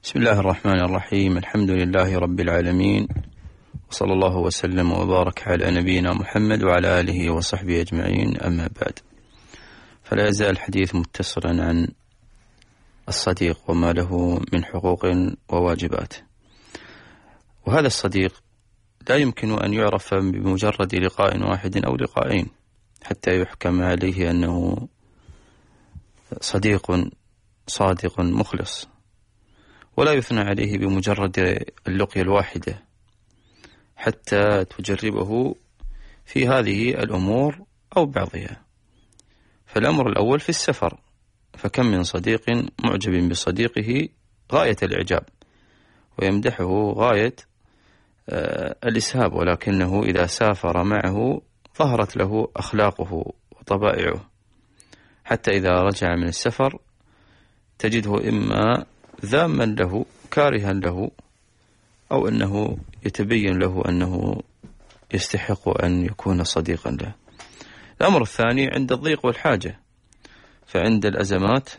بسم الله الرحمن الرحيم. الحمد لله رب العالمين، وصلى الله وسلم وبارك على نبينا محمد وعلى آله وصحبه أجمعين، أما بعد، فلا يزال الحديث متصلا عن الصديق وما له من حقوق وواجبات. وهذا الصديق لا يمكن أن يعرف بمجرد لقاء واحد أو لقاءين حتى يحكم عليه أنه صديق صادق مخلص، ولا يثنى عليه بمجرد اللقية الواحدة حتى تجربه في هذه الأمور أو بعضها. فالأمر الأول في السفر، فكم من صديق معجب بصديقه غاية الإعجاب ويمدحه غاية الإسهاب، ولكنه إذا سافر معه ظهرت له أخلاقه وطبائعه، حتى إذا رجع من السفر تجده إما ذاما له كارها له، أو أنه يتبين له أنه يستحق أن يكون صديقا له. الأمر الثاني عند الضيق والحاجة، فعند الأزمات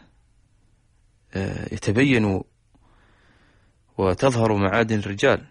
يتبين وتظهر معادن الرجال،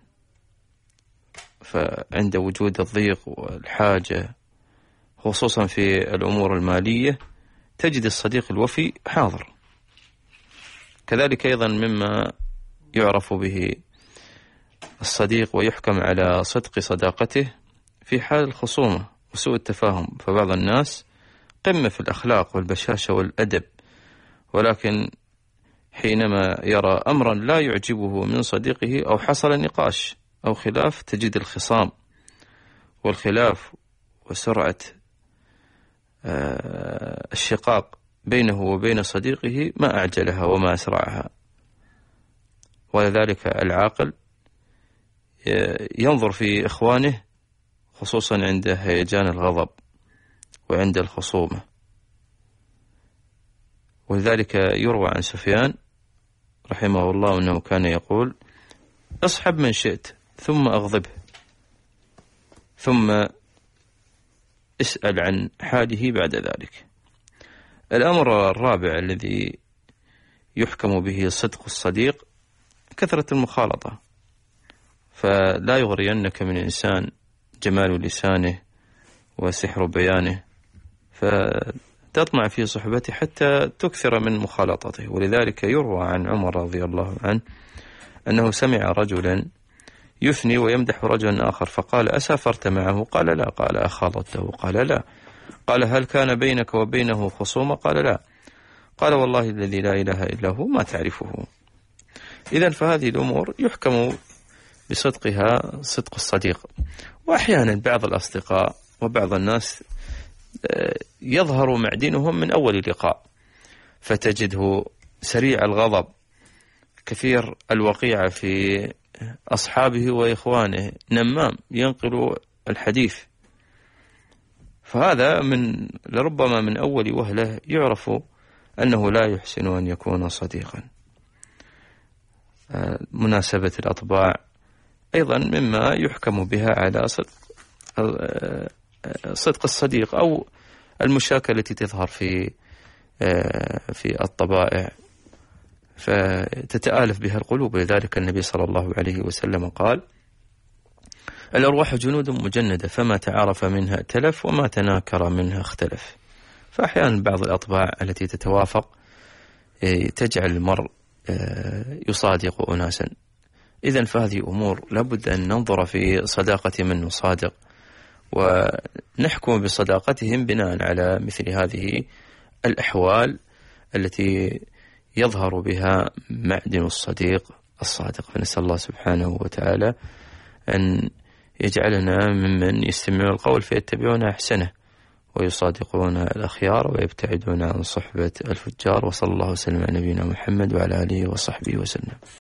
فعند وجود الضيق والحاجة خصوصا في الأمور المالية تجد الصديق الوفي حاضر. كذلك أيضا مما يعرف به الصديق ويحكم على صدق صداقته في حال الخصومة وسوء التفاهم، فبعض الناس قمة في الأخلاق والبشاشة والأدب، ولكن حينما يرى أمرا لا يعجبه من صديقه أو حصل نقاش أو خلاف تجد الخصام والخلاف وسرعة الشقاق بينه وبين صديقه ما أعجلها وما أسرعها. ولذلك العاقل ينظر في إخوانه خصوصا عند هيجان الغضب وعند الخصومة. ولذلك يروى عن سفيان رحمه الله أنه كان يقول: اصحب من شئت ثم أغضبه، ثم اسأل عن حاله بعد ذلك. الأمر الرابع الذي يحكم به صدق الصديق كثرة المخالطة، فلا يغرينك من إنسان جمال لسانه وسحر بيانه فتطمع في صحبته حتى تكثر من مخالطته. ولذلك يروى عن عمر رضي الله عنه أنه سمع رجلا يثني ويمدح رجلا آخر، فقال: أسافرت معه؟ قال: لا. قال: أخالطته؟ قال: لا. قال: هل كان بينك وبينه خصومة؟ قال: لا. قال: والله الذي لا إله إلا هو ما تعرفه. إذن فهذه الأمور يحكم بصدقها صدق الصديق. وأحيانا بعض الأصدقاء وبعض الناس يظهر معدنهم من أول لقاء، فتجده سريع الغضب كثير الوقيعة في أصحابه وإخوانه، نمام ينقل الحديث، فهذا لربما من أول وهلة يعرف أنه لا يحسن أن يكون صديقا. مناسبة الأطباع أيضا مما يحكم بها على صدق الصديق، أو المشاكل التي تظهر في الطبائع فتتآلف بها القلوب. لذلك النبي صلى الله عليه وسلم قال: الأرواح جنود مجندة، فما تعارف منها ائتلف وما تناكر منها اختلف. فأحيانا بعض الأطباع التي تتوافق تجعل المرء يصادق أناسا. إذن فهذه أمور لابد أن ننظر في صداقة من نصادق ونحكم بصداقتهم بناء على مثل هذه الأحوال التي يظهر بها معدن الصديق الصادق. فنسأل الله سبحانه وتعالى أن يجعلنا ممن يستمعون القول فيتبعون أحسنه ويصادقون الأخيار ويبتعدون عن صحبة الفجار. وصلى الله وسلم على نبينا محمد وعلى آله وصحبه وسلم.